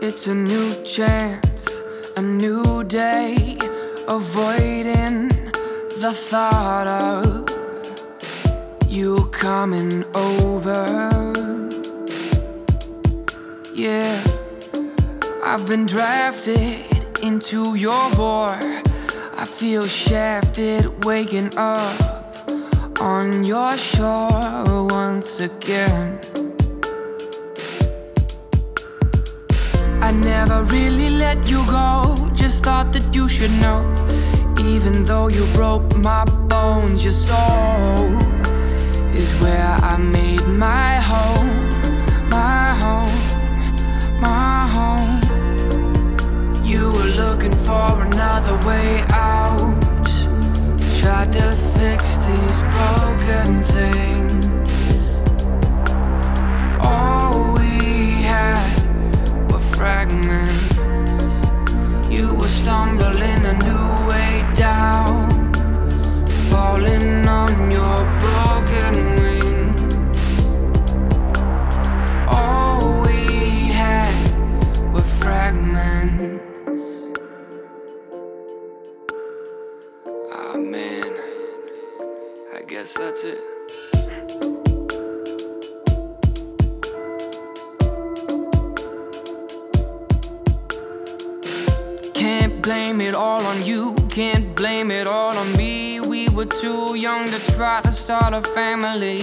It's a new chance, a new day, avoiding the thought of you coming over. Yeah, I've been drafted into your war. I feel shafted, waking up on your shore once again. I never really let you go, just thought that you should know. Even though you broke my bones, your soul is where I made my home, my home, my home. You were looking for another way out, tried to fix these broken things. All we had were fragments. You were stumbling a new way down, falling on your broken wings. All we had were fragments. Ah, man, I guess that's it. Can't blame it all on you, can't blame it all on me. We were too young to try to start a family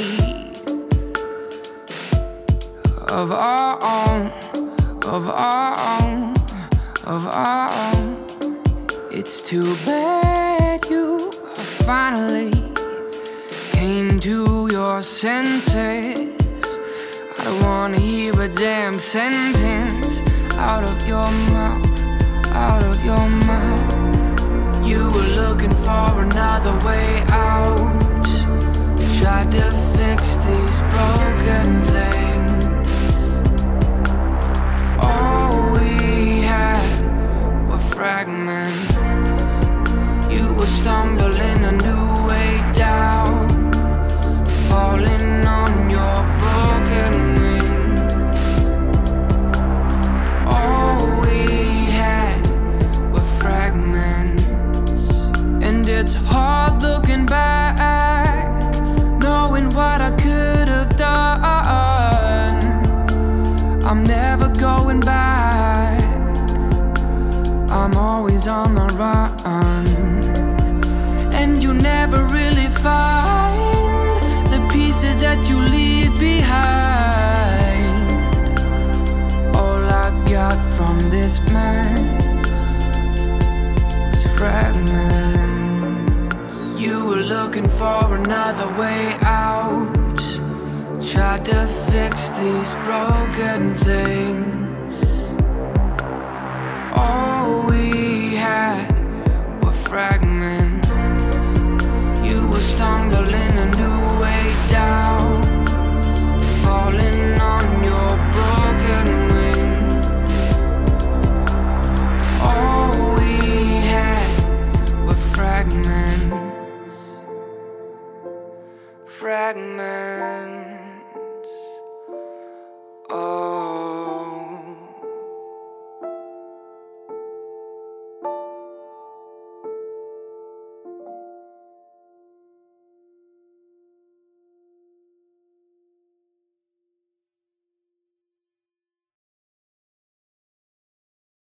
of our own, of our own, of our own. It's too bad you finally came to your senses. I don't wanna hear a damn sentence out of your mouth, out of your mouth. You were looking for another way out, tried to fix these broken things. All we had were fragments. You were stumbling a new way down, falling on your broken wings. All we had were fragments. And it's hard looking back, knowing what I could have done. I'm never going back, I'm always on the run. And you never really find the pieces that you leave behind. All I got from this mess is fragments. You were looking for another way out, tried to fix these broken things. All we had were fragments. You were stumbling a new